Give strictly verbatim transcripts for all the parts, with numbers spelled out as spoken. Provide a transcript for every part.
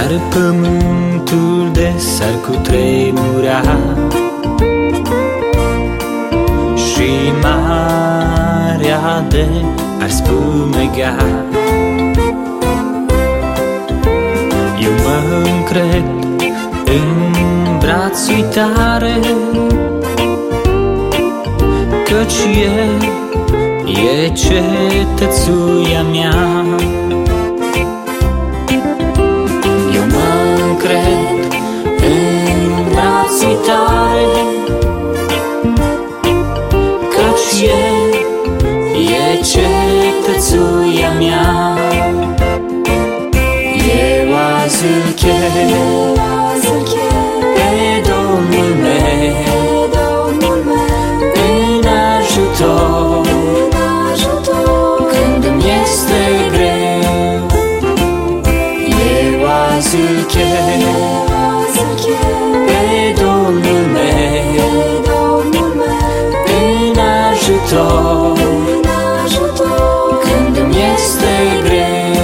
Chiar pământul de s-ar cutremura și marea de ar spumega, eu mă încred în brațul tare, căci El e cetățuia mea. Eu mă încred în brațul tare, căci El e cetățuia mea. Eu azi îl chem pe Domnul meu în ajutor, când îmi este greu. Eu azi îl chem pe Domnul meu în ajutor, când îmi este greu.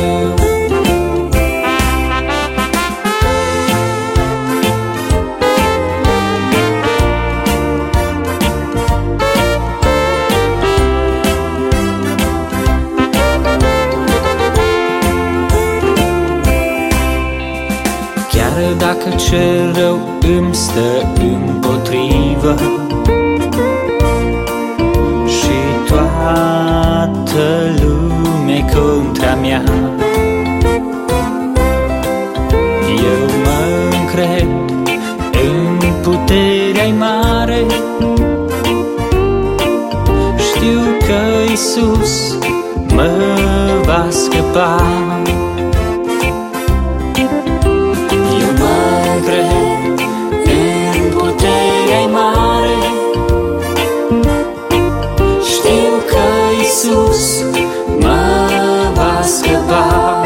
Chiar dacă cel rău îmi stă împotrivă și toată lumea contra mea, eu mă încred în puterea-i mare. Știu că Iisus mă va scăpa. Eu mă încred în puterea-i mare. Știu că Iisus mă va scăpa.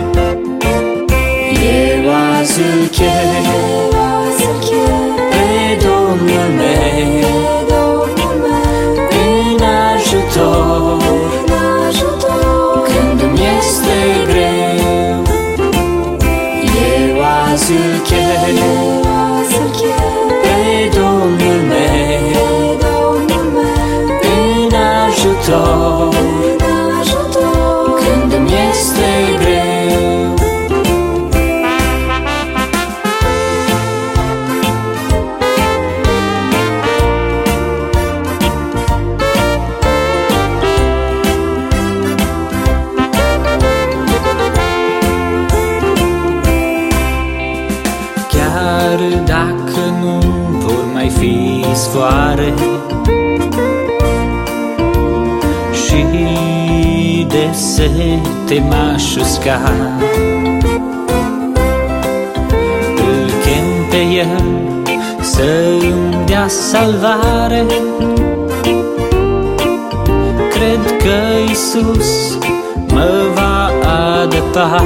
Eu azi îl chem pe Domnul meu în ajutor, când îmi este greu. Eu azi îl chem pe Domnul meu în ajutor, când îmi este greu. Chiar dacă nu vor mai fi sfoare și de sete m-aș usca, îl chem pe El să-mi dea salvare. Cred că Iisus mă va adăpa.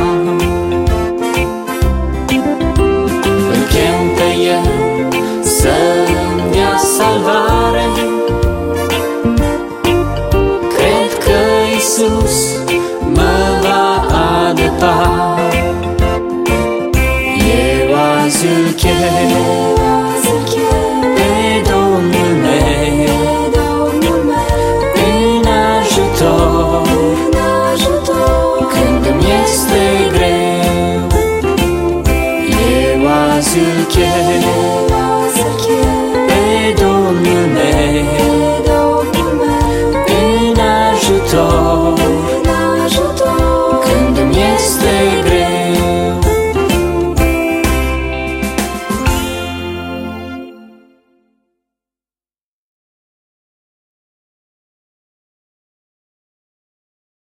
Îl chem pe El să-mi dea salvare. Cred că Iisus mă va adăpa. Eu azi îl chem